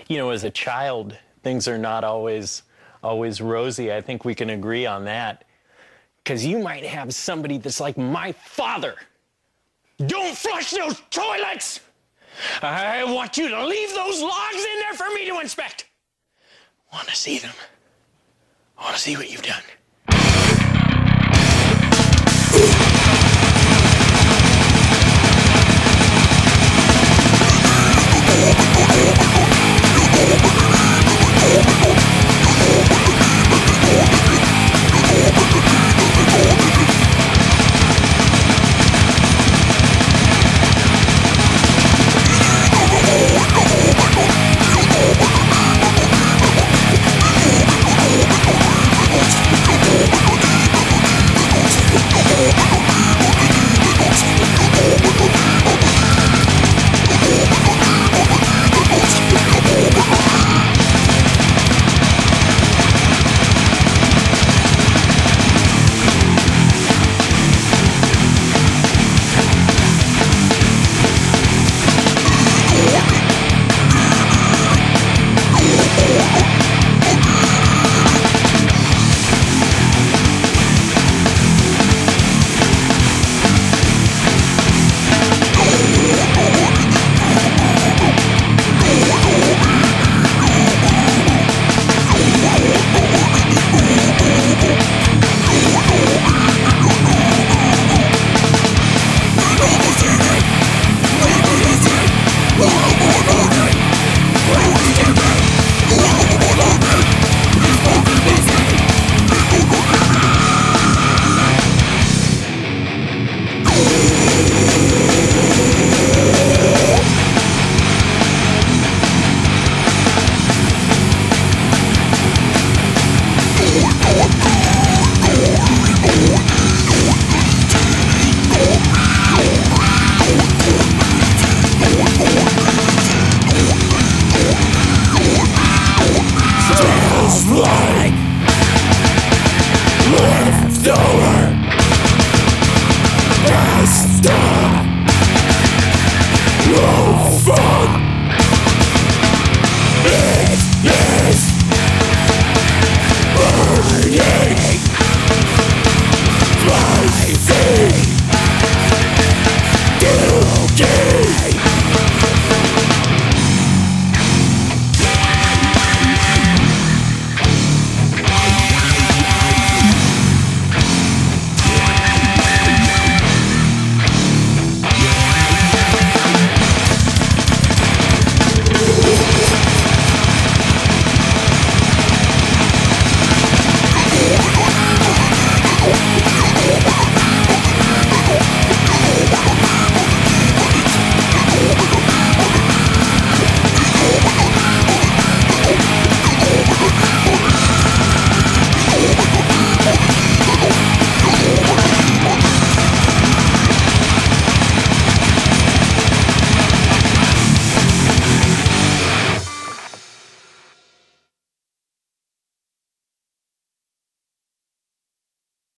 as a child, things are not always rosy. I think we can agree on that. Because you might have somebody that's like my father. Don't flush those toilets! I want you to leave those logs in there for me to inspect. I want to see them. I want to see what you've done.